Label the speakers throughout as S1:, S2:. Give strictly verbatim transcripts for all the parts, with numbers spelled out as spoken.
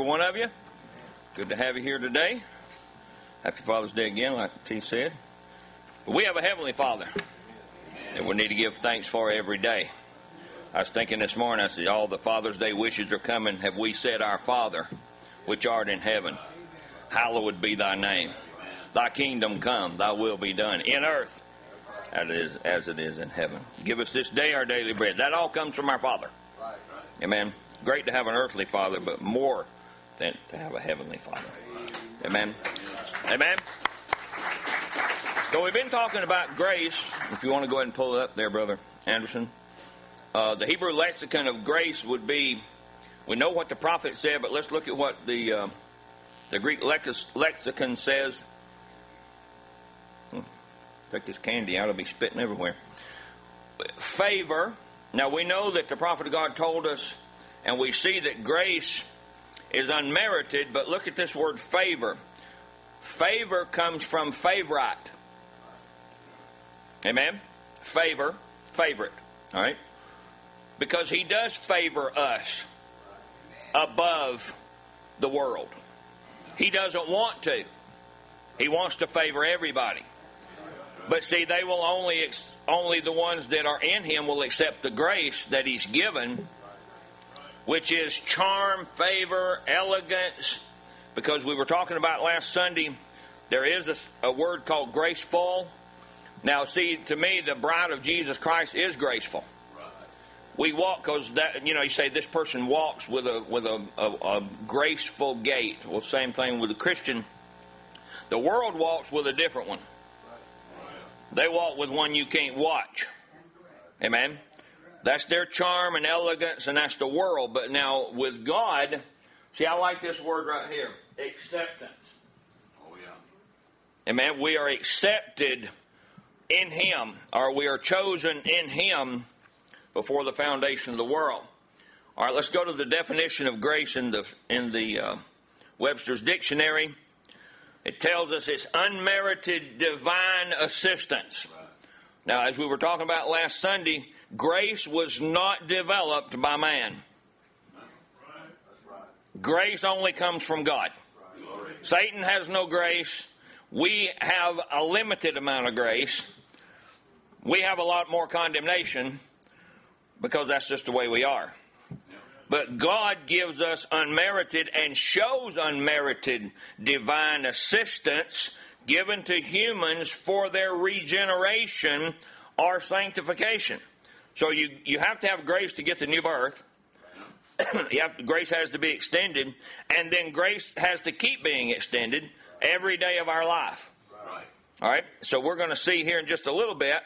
S1: one of you. Good to have you here today. Happy Father's Day again, like T said. But we have a Heavenly Father that we need to give thanks for every day. I was thinking this morning, I said, all the Father's Day wishes are coming. Have we said, Our Father, which art in heaven, hallowed be thy name. Thy kingdom come, thy will be done in earth as it is, as it is in heaven. Give us this day our daily bread. That all comes from our Father. Amen. Great to have an earthly Father, but more than to have a heavenly Father. Amen. Amen. So we've been talking about grace. If you want to go ahead and pull it up there, Brother Anderson. Uh, the Hebrew lexicon of grace would be, we know what the prophet said, but let's look at what the uh, the Greek lex- lexicon says. Hmm. Take this candy out, it'll be spitting everywhere. Favor. Now we know that the prophet of God told us, and we see that grace is unmerited, but look at this word favor. Favor comes from favorite. Amen? Favor, favorite. All right? Because he does favor us above the world. He doesn't want to. He wants to favor everybody. But see, they will only, only the ones that are in him will accept the grace that he's given, which is charm, favor, elegance. Because we were talking about last Sunday, there is a, a word called graceful. Now, see, to me, the bride of Jesus Christ is graceful. We walk because that, you know, you say this person walks with a with a, a, a graceful gait. Well, same thing with the Christian. The world walks with a different one. They walk with one you can't watch. Amen. That's their charm and elegance, and that's the world. But now with God, see, I like this word right here, acceptance. Oh yeah. Amen. We are accepted in Him, or we are chosen in Him before the foundation of the world. All right, let's go to the definition of grace in the in the uh, Webster's Dictionary. It tells us it's unmerited divine assistance. Now, as we were talking about last Sunday, grace was not developed by man. Grace only comes from God. Satan has no grace. We have a limited amount of grace. We have a lot more condemnation because that's just the way we are. But God gives us unmerited and shows unmerited divine assistance given to humans for their regeneration or sanctification. So you, you have to have grace to get the new birth. you have, grace has to be extended. And then grace has to keep being extended every day of our life. Right. All right? So we're going to see here in just a little bit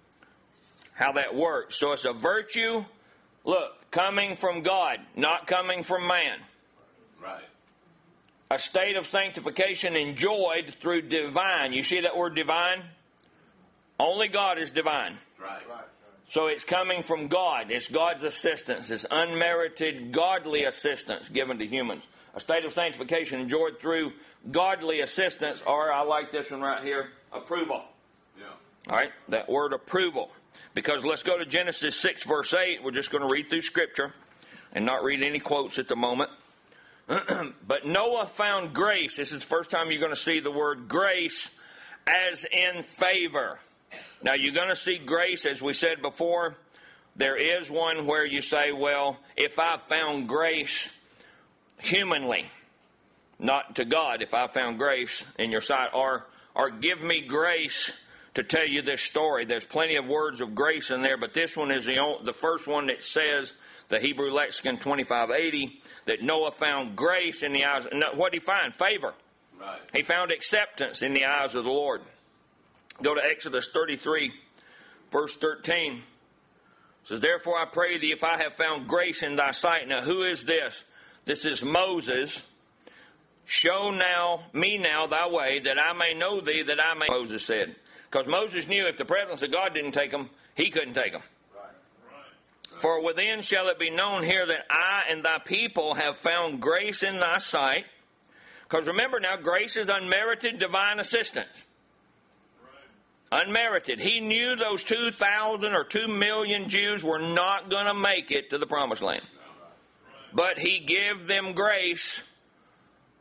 S1: how that works. So it's a virtue, look, coming from God, not coming from man. Right. A state of sanctification enjoyed through divine. You see that word divine? Only God is divine. Right. Right. So it's coming from God. It's God's assistance. It's unmerited godly assistance given to humans. A state of sanctification enjoyed through godly assistance, or I like this one right here, approval. Yeah. All right, that word approval. Because let's go to Genesis six, verse eight. We're just going to read through Scripture and not read any quotes at the moment. But Noah found grace. This is the first time you're going to see the word grace as in favor. Now, you're going to see grace, as we said before. There is one where you say, well, if I found grace humanly, not to God, if I found grace in your sight, or, or give me grace to tell you this story. There's plenty of words of grace in there, but this one is the only, the first one that says, the Hebrew lexicon twenty-five eighty, that Noah found grace in the eyes. What did he find? Favor. Right. He found acceptance in the eyes of the Lord. Go to Exodus thirty-three, verse thirteen. It says, therefore I pray thee, if I have found grace in thy sight. Now, who is this? This is Moses. Show now me now thy way, that I may know thee, that I may... Moses said. Because Moses knew if the presence of God didn't take him, he couldn't take him. Right. Right. For within shall it be known here that I and thy people have found grace in thy sight. Because remember now, grace is unmerited divine assistance. Right. Unmerited. He knew those two thousand or two million Jews were not going to make it to the promised land. Right. But he gave them grace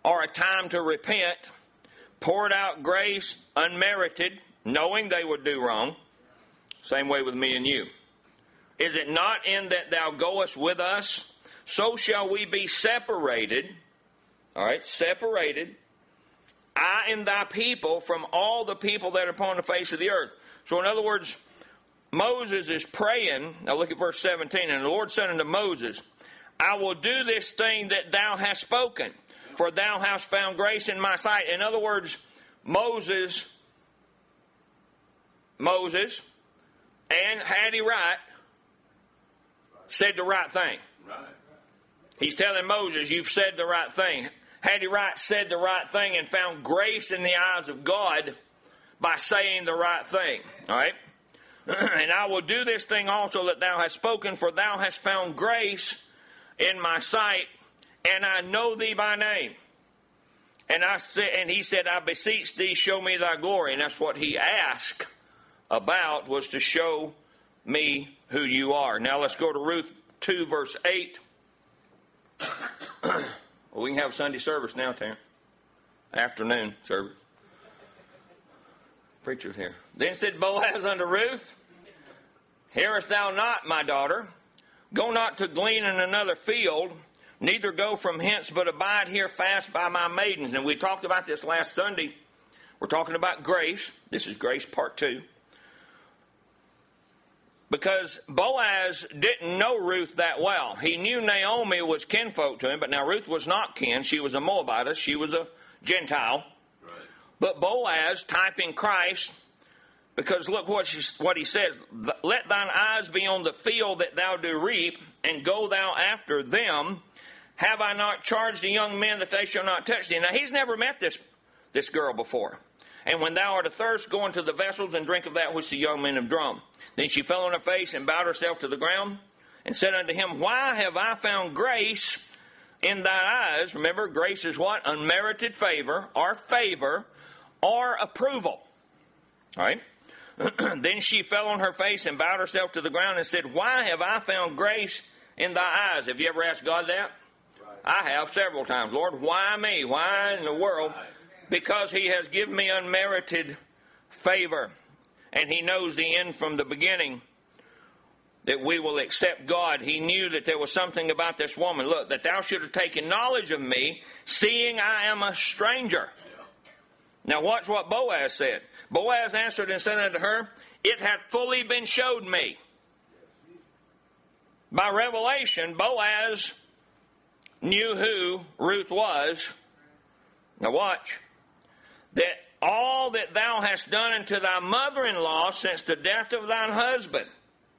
S1: or a time to repent, poured out grace unmerited, knowing they would do wrong. Same way with me and you. Is it not in that thou goest with us? So shall we be separated. All right, separated. I and thy people from all the people that are upon the face of the earth. So in other words, Moses is praying. Now look at verse seventeen. And the Lord said unto Moses, I will do this thing that thou hast spoken, for thou hast found grace in my sight. In other words, Moses, Moses, and had he right, said the right thing. Right. He's telling Moses, you've said the right thing. Had he right said the right thing and found grace in the eyes of God by saying the right thing. All right? And I will do this thing also that thou hast spoken, for thou hast found grace in my sight, and I know thee by name. And I said, and he said, I beseech thee, show me thy glory. And that's what he asked about, was to show me who you are. Now let's go to Ruth two, verse eight. Well, we can have Sunday service now, Terrence. Afternoon service. Preacher's here. Then said Boaz unto Ruth, hearest thou not, my daughter? Go not to glean in another field, neither go from hence, but abide here fast by my maidens. And we talked about this last Sunday. We're talking about grace. This is grace part two. Because Boaz didn't know Ruth that well. He knew Naomi was kinfolk to him, but now Ruth was not kin. She was a Moabitess. She was a Gentile. Right. But Boaz, typing Christ, because look what, she, what he says, let thine eyes be on the field that thou do reap, and go thou after them. Have I not charged the young men that they shall not touch thee? Now, he's never met this, this girl before. And when thou art athirst, go into the vessels and drink of that which the young men have drawn. Then she fell on her face and bowed herself to the ground and said unto him, why have I found grace in thine eyes? Remember, grace is what? Unmerited favor, or favor, or approval. All right? Then she fell on her face and bowed herself to the ground and said, why have I found grace in thy eyes? Have you ever asked God that? Right. I have several times. Lord, why me? Why in the world? Because he has given me unmerited favor. And he knows the end from the beginning, that we will accept God. He knew that there was something about this woman. Look, that thou should have taken knowledge of me, seeing I am a stranger. Now watch what Boaz said. Boaz answered and said unto her, it hath fully been showed me. By revelation, Boaz knew who Ruth was. Now watch. That all that thou hast done unto thy mother-in-law since the death of thine husband.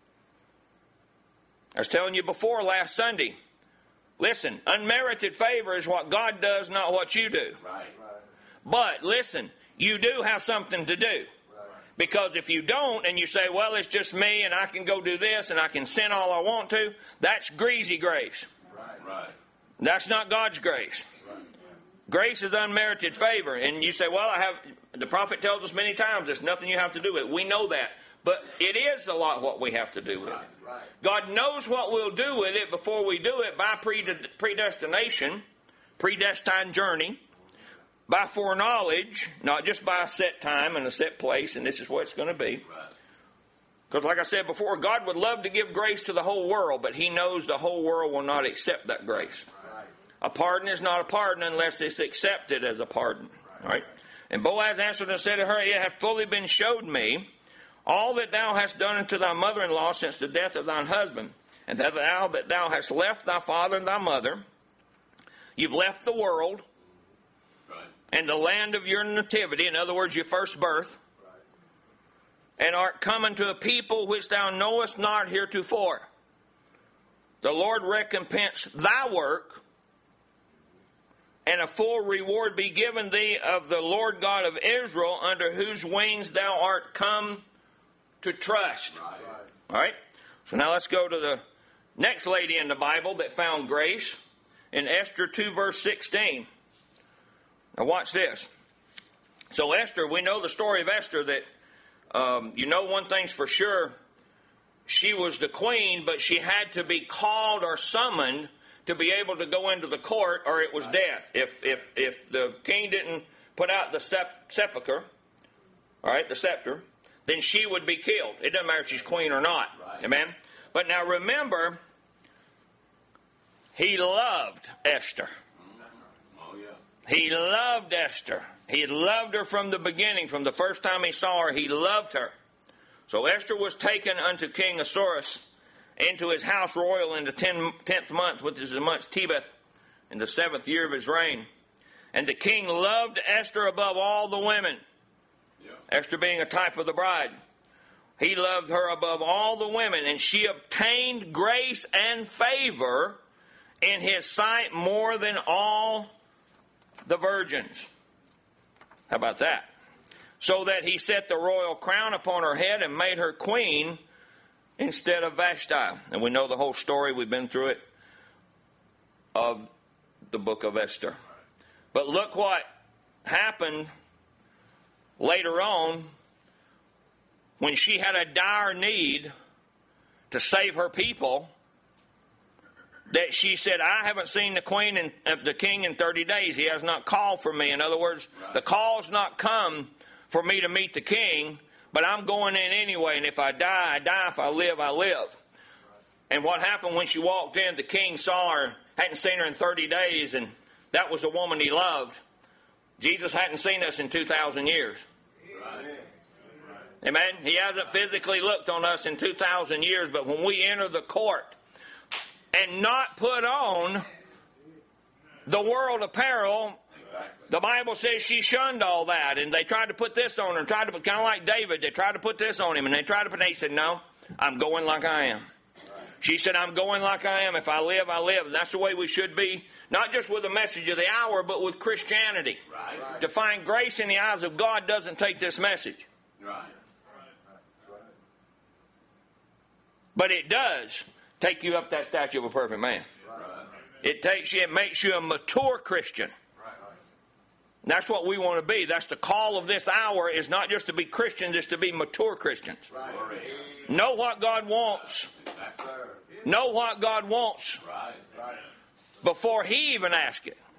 S1: I was telling you before last Sunday. Listen, unmerited favor is what God does, not what you do. Right. But listen, you do have something to do. Because if you don't and you say, well, it's just me and I can go do this and I can sin all I want to, that's greasy grace. Right. Right. That's not God's grace. Right. Grace is unmerited favor. And you say, well, I have, the prophet tells us many times there's nothing you have to do with it. We know that. But it is a lot what we have to do with it. Right. God knows what we'll do with it before we do it by predestination, predestined journey, by foreknowledge, not just by a set time and a set place, and this is what it's going to be. Because like I said before, God would love to give grace to the whole world, but he knows the whole world will not accept that grace. Right. A pardon is not a pardon unless it's accepted as a pardon. Right. All right? And Boaz answered and said to her, it hath fully been showed me all that thou hast done unto thy mother-in-law since the death of thine husband, and that thou, that thou hast left thy father and thy mother. You've left the world. And the land of your nativity, in other words, your first birth, right. And art come unto a people which thou knowest not heretofore. The Lord recompense thy work, and a full reward be given thee of the Lord God of Israel, under whose wings thou art come to trust. Right. All right? So now let's go to the next lady in the Bible that found grace, in Esther two, verse sixteen. Now watch this. So Esther, we know the story of Esther, that um, you know one thing's for sure. She was the queen, but she had to be called or summoned to be able to go into the court, or it was death. If if if the king didn't put out the sep- sepulcher, all right, the scepter, then she would be killed. It doesn't matter if she's queen or not. Right. Amen? But now remember, he loved Esther. Oh, yeah. He loved Esther. He loved her from the beginning. From the first time he saw her, he loved her. So Esther was taken unto King Ahasuerus into his house royal in the ten, tenth month, which is the month Tebeth, in the seventh year of his reign. And the king loved Esther above all the women. Yeah. Esther being a type of the bride. He loved her above all the women, and she obtained grace and favor in his sight more than all the virgins. How about that? So that he set the royal crown upon her head and made her queen instead of Vashti. And we know the whole story. We've been through it of the book of Esther. But look what happened later on when she had a dire need to save her people, that she said, I haven't seen the queen and uh, the king in thirty days. He has not called for me. In other words, right. The call's not come for me to meet the king, but I'm going in anyway, and if I die, I die. If I live, I live. Right. And what happened when she walked in, the king saw her, hadn't seen her in thirty days, and that was the woman he loved. Jesus hadn't seen us in two thousand years. Right. Amen? He hasn't physically looked on us in two thousand years, but when we enter the court and not put on the world apparel, the Bible says she shunned all that, and they tried to put this on her, and tried to put, kind of like David, they tried to put this on him, and they tried to put, he said, no, I'm going like I am. She said, I'm going like I am. If I live, I live. And that's the way we should be, not just with the message of the hour, but with Christianity. Right. To find grace in the eyes of God doesn't take this message. Right. But it does take you up that statue of a perfect man. Right. It takes you, it makes you a mature Christian. Right. That's what we want to be. That's the call of this hour, is not just to be Christians, it's to be mature Christians. Right. Know what God wants. Know what God wants before he even asks it.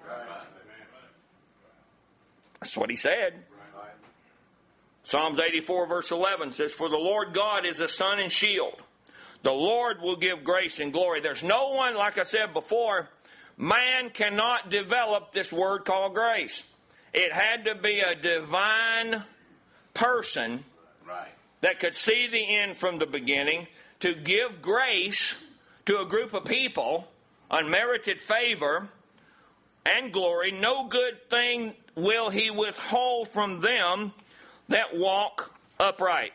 S1: That's what he said. Psalms eighty-four verse eleven says, for the Lord God is a sun and shield. The Lord will give grace and glory. There's no one, like I said before, man cannot develop this word called grace. It had to be a divine person that could see the end from the beginning to give grace to a group of people, unmerited favor and glory. No good thing will he withhold from them that walk upright.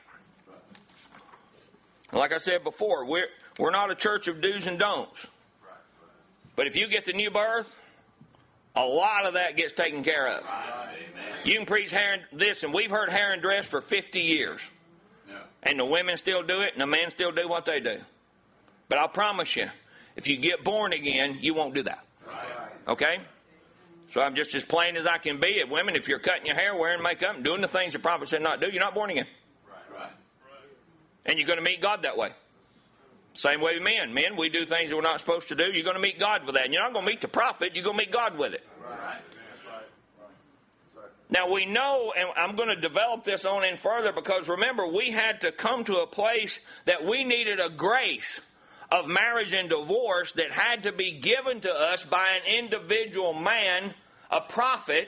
S1: Like I said before, we're, we're not a church of do's and don'ts. But if you get the new birth, a lot of that gets taken care of. You can preach hair and this, and we've heard hair and dress for fifty years. And the women still do it, and the men still do what they do. But I'll promise you, if you get born again, you won't do that. Okay? So I'm just as plain as I can be. If women, if you're cutting your hair, wearing makeup, and doing the things the prophet said not do, you're not born again. And you're going to meet God that way. Same way with men. Men, we do things that we're not supposed to do. You're going to meet God with that. And you're not going to meet the prophet. You're going to meet God with it. Right. Now, we know, and I'm going to develop this on in further, because remember, we had to come to a place that we needed a grace of marriage and divorce that had to be given to us by an individual man, a prophet.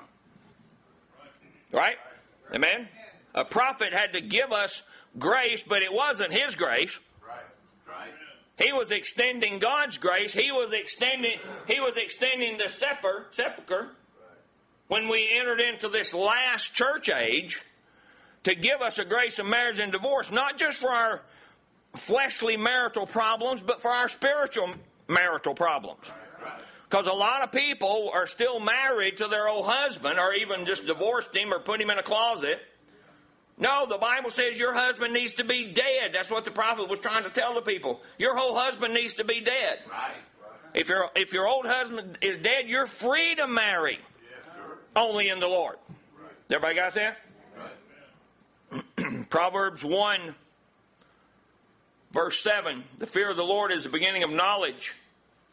S1: Right? Amen? A prophet had to give us grace, but it wasn't his grace. Right. Right. He was extending God's grace. He was extending he was extending the sepulcher, sepulcher when we entered into this last church age, to give us a grace of marriage and divorce, not just for our fleshly marital problems, but for our spiritual marital problems. Because a lot of people are still married to their old husband, or even just divorced him or put him in a closet. No, the Bible says your husband needs to be dead. That's what the prophet was trying to tell the people. Your whole husband needs to be dead. Right. If your if your old husband is dead, you're free to marry. Yeah, sure. Only in the Lord. Right. Everybody got that? Right. Proverbs one, verse seven. The fear of the Lord is the beginning of knowledge,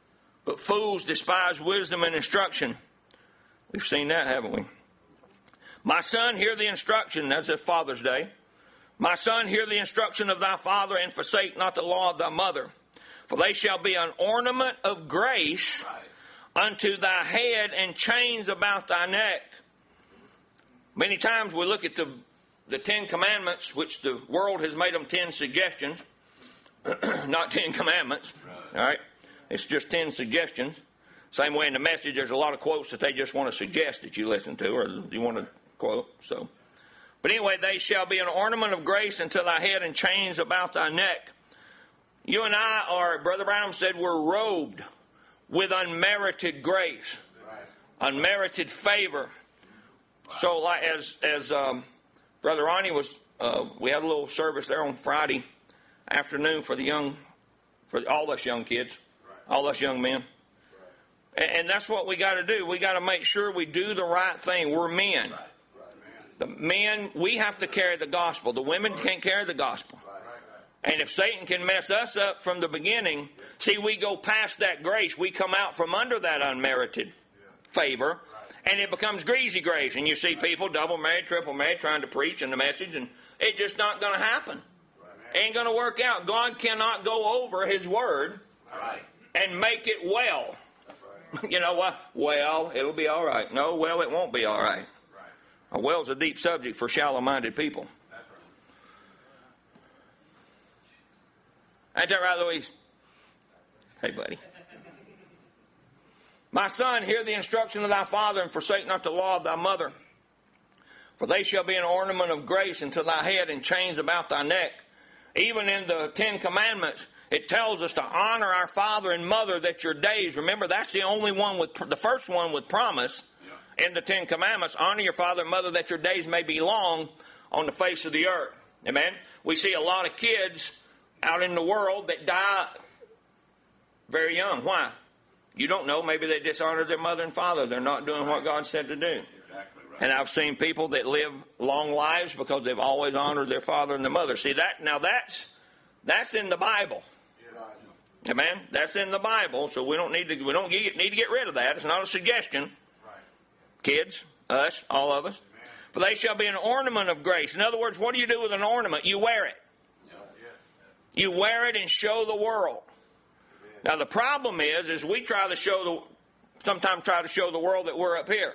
S1: but fools despise wisdom and instruction. We've seen that, haven't we? My son, hear the instruction. That's at Father's Day. My son, hear the instruction of thy father, and forsake not the law of thy mother. For they shall be an ornament of grace unto thy head, and chains about thy neck. Many times we look at the, the Ten Commandments, which the world has made them ten suggestions, not ten commandments. All right? It's just ten suggestions. Same way in the Message, there's a lot of quotes that they just want to suggest that you listen to, or you want to quote. So, but anyway, they shall be an ornament of grace unto thy head, and chains about thy neck. You and I are, Brother Branham said, we're robed with unmerited grace, right. Unmerited favor. Right. So, like as as um, Brother Ronnie was, uh, we had a little service there on Friday afternoon for the young, for all us young kids, right. All us young men. And that's what we got to do. We got to make sure we do the right thing. We're men. The men, we have to carry the gospel. The women can't carry the gospel. And if Satan can mess us up from the beginning, see, we go past that grace. We come out from under that unmerited favor, and it becomes greasy grace. And you see people double married, triple married, trying to preach in the message, and it's just not going to happen. It ain't going to work out. God cannot go over His word and make it well. You know what? Well, it'll be all right. No, well, it won't be all right. Right. A well's a deep subject for shallow-minded people. That's right. Ain't that right, Louise? Hey, buddy. My son, hear the instruction of thy father, and forsake not the law of thy mother. For they shall be an ornament of grace unto thy head, and chains about thy neck. Even in the Ten Commandments, it tells us to honor our father and mother, that your days, remember, that's the only one with, the first one with promise yeah. In the Ten Commandments. Honor your father and mother, that your days may be long on the face of the earth. Amen? We see a lot of kids out in the world that die very young. Why? You don't know. Maybe they dishonored their mother and father. They're not doing what God said to do. Exactly right. And I've seen people that live long lives because they've always honored their father and their mother. See, that now that's that's in the Bible. Amen. That's in the Bible, so we don't need to we don't get, need to get rid of that. It's not a suggestion. Right. Kids, us, all of us. Amen. For they shall be an ornament of grace. In other words, what do you do with an ornament? You wear it. Yeah. You wear it and show the world. Amen. Now the problem is, is we try to show the sometimes try to show the world that we're up here,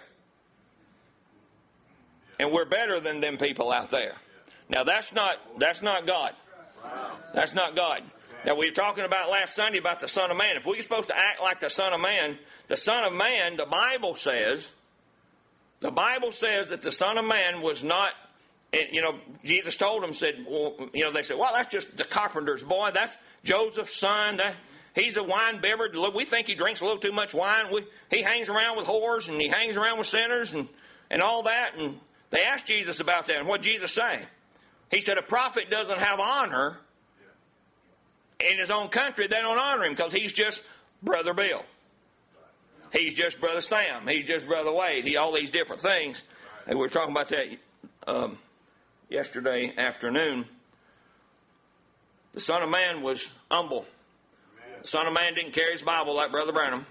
S1: and we're better than them people out there. Now that's not that's not God. Wow. That's not God. Now, we were talking about last Sunday about the Son of Man. If we're supposed to act like the Son of Man, the Son of Man, the Bible says, the Bible says that the Son of Man was not, you know, Jesus told them, said, well, you know, they said, well, that's just the carpenter's boy. That's Joseph's son. That, he's a wine bibber. We think he drinks a little too much wine. We, he hangs around with whores, and he hangs around with sinners, and, and all that. And they asked Jesus about that. And what did Jesus say? He said, a prophet doesn't have honor in his own country. They don't honor him because he's just Brother Bill. He's just Brother Sam. He's just Brother Wade. He all these different things. And we were talking about that um, yesterday afternoon. The Son of Man was humble. The Son of Man didn't carry his Bible like Brother Branham.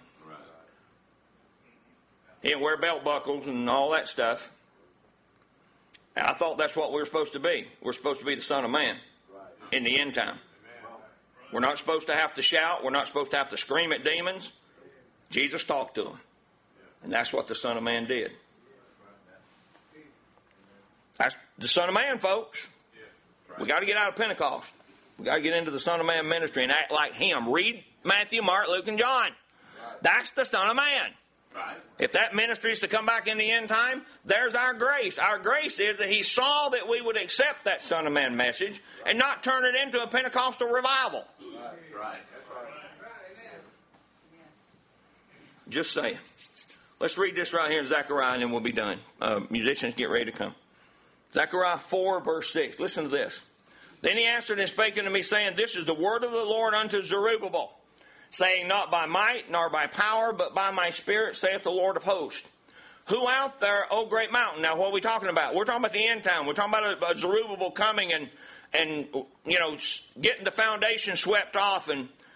S1: He didn't wear belt buckles and all that stuff. And I thought that's what we were supposed to be. We're supposed to be the Son of Man in the end time. We're not supposed to have to shout. We're not supposed to have to scream at demons. Jesus talked to them. And that's what the Son of Man did. That's the Son of Man, folks. We got to get out of Pentecost. We got to get into the Son of Man ministry and act like Him. Read Matthew, Mark, Luke, and John. That's the Son of Man. Right. If that ministry is to come back in the end time, there's our grace. Our grace is that He saw that we would accept that Son of Man message and not turn it into a Pentecostal revival. Right. Right. Just saying. Let's read this right here in Zechariah and then we'll be done. Uh, musicians, get ready to come. Zechariah four, verse six. Listen to this. Then he answered and spake unto me, saying, This is the word of the Lord unto Zerubbabel, saying, Not by might nor by power, but by my Spirit, saith the Lord of hosts. Who out there, O great mountain? Now, what are we talking about? We're talking about the end time. We're talking about a, a Zerubbabel coming and, and, you know, getting the foundation swept off and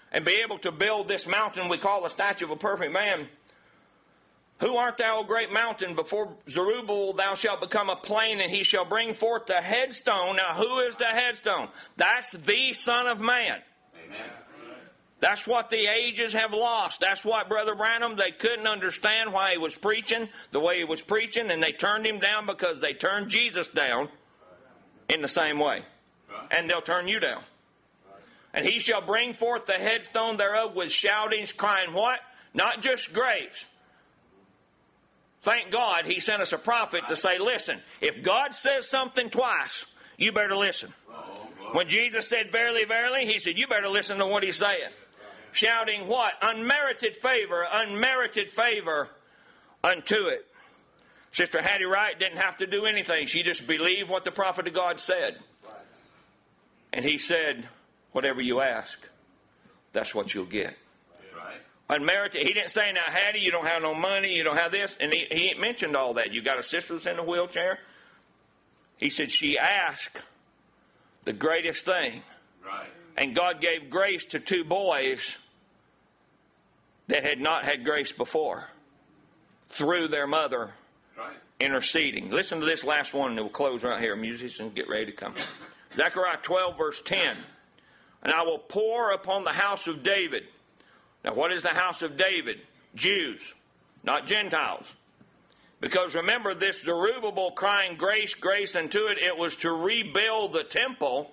S1: and be able to build this mountain we call the statue of a perfect man. Who art thou, O great mountain? Before Zerubbabel thou shalt become a plain, and he shall bring forth the headstone. Now who is the headstone? That's the Son of Man. Amen. That's what the ages have lost. That's what Brother Branham, they couldn't understand why he was preaching the way he was preaching, and they turned him down because they turned Jesus down in the same way. And they'll turn you down. And he shall bring forth the headstone thereof with shoutings, crying what? Not just grace. Thank God he sent us a prophet to say, listen, if God says something twice, you better listen. When Jesus said, verily, verily, he said, you better listen to what he's saying. Shouting what? Unmerited favor, unmerited favor unto it. Sister Hattie Wright didn't have to do anything. She just believed what the prophet of God said. And he said, whatever you ask, that's what you'll get. Unmerited. He didn't say, now, Hattie, you don't have no money, you don't have this. And he, he mentioned all that. You got a sister that's in a wheelchair. He said, she asked the greatest thing. Right. And God gave grace to two boys that had not had grace before through their mother right. interceding. Listen to this last one, and we'll close right here. Musicians, get ready to come. Zechariah twelve, verse ten. And I will pour upon the house of David. Now, what is the house of David? Jews, not Gentiles. Because remember, this Zerubbabel crying grace, grace unto it, it was to rebuild the temple,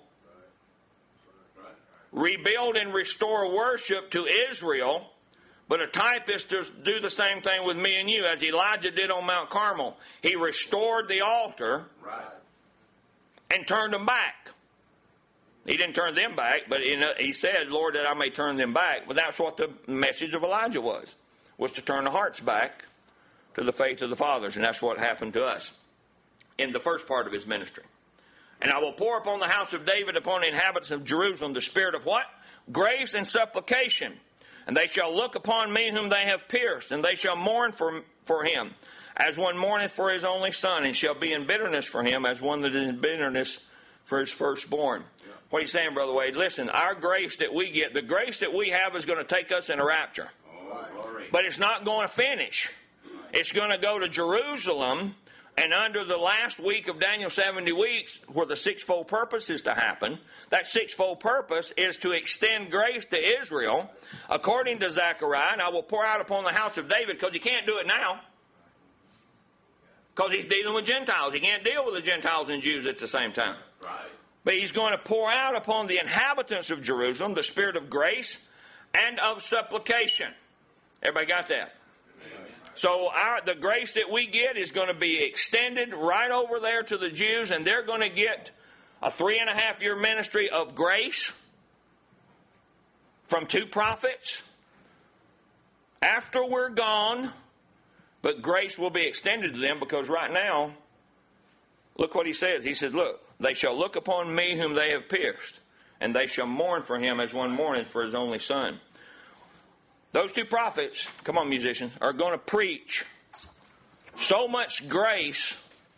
S1: rebuild and restore worship to Israel. But a type is to do the same thing with me and you, as Elijah did on Mount Carmel. He restored the altar and turned them back. He didn't turn them back, but he said, Lord, that I may turn them back. But that's what the message of Elijah was, was to turn the hearts back to the faith of the fathers. And that's what happened to us in the first part of his ministry. And I will pour upon the house of David, upon the inhabitants of Jerusalem, the spirit of what? Grace and supplication. And they shall look upon me whom they have pierced, and they shall mourn for, for him, as one mourneth for his only son, and shall be in bitterness for him, as one that is in bitterness for his firstborn. What are you saying, Brother Wade? Listen, our grace that we get, the grace that we have is going to take us in a rapture. Oh, but it's not going to finish. It's going to go to Jerusalem, and under the last week of Daniel's seventy weeks, where the sixfold purpose is to happen, that sixfold purpose is to extend grace to Israel, according to Zechariah, and I will pour out upon the house of David, because you can't do it now. Because he's dealing with Gentiles. He can't deal with the Gentiles and Jews at the same time. Right. But he's going to pour out upon the inhabitants of Jerusalem the spirit of grace and of supplication. Everybody got that? Amen. So our, the grace that we get is going to be extended right over there to the Jews, and they're going to get a three and a half year ministry of grace from two prophets after we're gone. But grace will be extended to them, because right now, look what he says. He says, look, they shall look upon me whom they have pierced, and they shall mourn for him as one mourneth for his only son. Those two prophets, come on musicians, are going to preach so much grace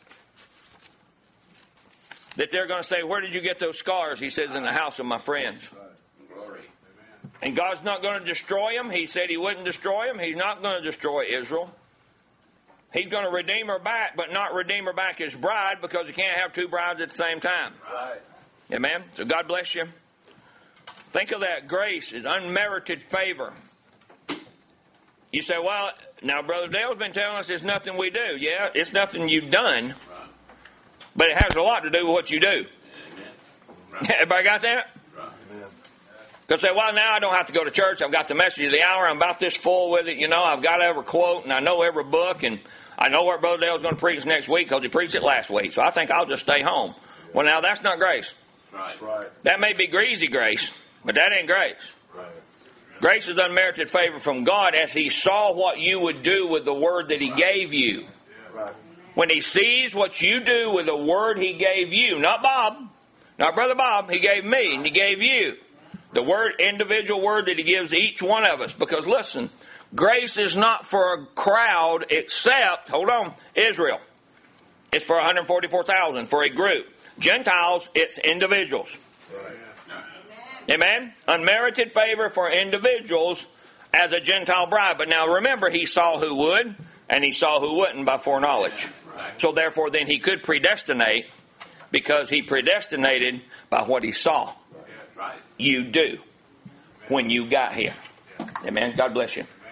S1: that they're going to say, where did you get those scars? He says, in the house of my friends. And God's not going to destroy them. He said he wouldn't destroy them. He's not going to destroy Israel. He's going to redeem her back, but not redeem her back as bride, because you can't have two brides at the same time. Right. Amen? So God bless you. Think of that. Grace is unmerited favor. You say, well, now Brother Dale's been telling us it's nothing we do. Yeah, it's nothing you've done, but it has a lot to do with what you do. Right. Everybody got that? Right. Because say, well, now I don't have to go to church. I've got the message of the hour. I'm about this full with it. You know, I've got every quote, and I know every book, and I know where Brother Dale's going to preach next week because he preached it last week. So I think I'll just stay home. Well, now that's not grace. Right. Right. That may be greasy grace, but that ain't grace. Right. Grace is unmerited favor from God, as he saw what you would do with the word that he right. gave you. Right. When he sees what you do with the word he gave you, not Bob, not Brother Bob, he gave me and he gave you. The word, individual word that he gives each one of us. Because listen, grace is not for a crowd except, hold on, Israel. It's for one hundred forty-four thousand, for a group. Gentiles, it's individuals. Right. Amen? Unmerited favor for individuals as a Gentile bride. But now remember, he saw who would and he saw who wouldn't by foreknowledge. So therefore then he could predestinate because he predestinated by what he saw you do when you got here. Amen. God bless you.